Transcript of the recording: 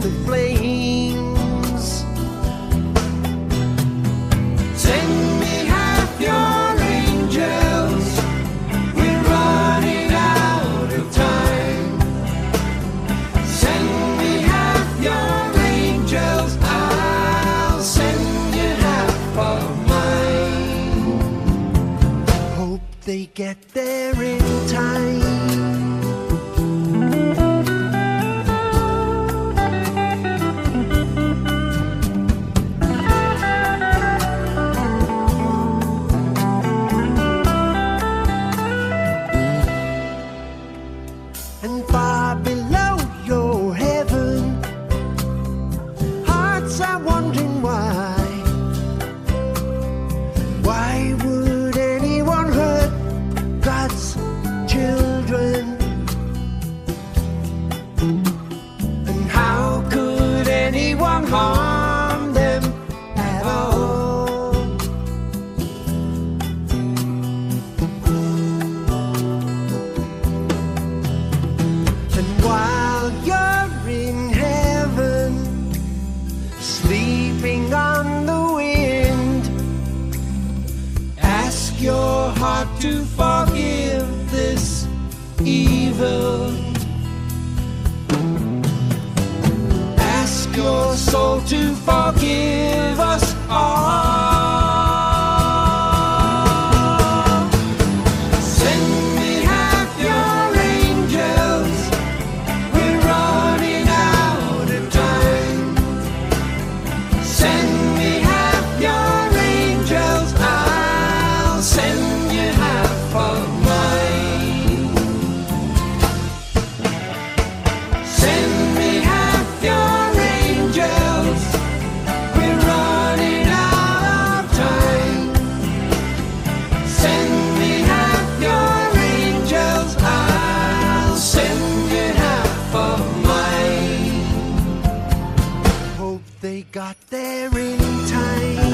the flames. Send me half your angels, we're running out of time. Send me half your angels, I'll send you half of mine. Hope they get there in time. And far below your heaven, hearts are wondering why. Why would anyone hurt God's children? And how could anyone harm them at all? And while you're in heaven, sleeping on the wind, ask your heart to forgive this evil. Ask your soul to forgive us all. Send me half your angels, we're running out of time. Send me half your angels, I'll send you half of mine. Send me half your angels, we're running out of time. Send me half your angels, I'll send you half of mine. Hope they got there in time.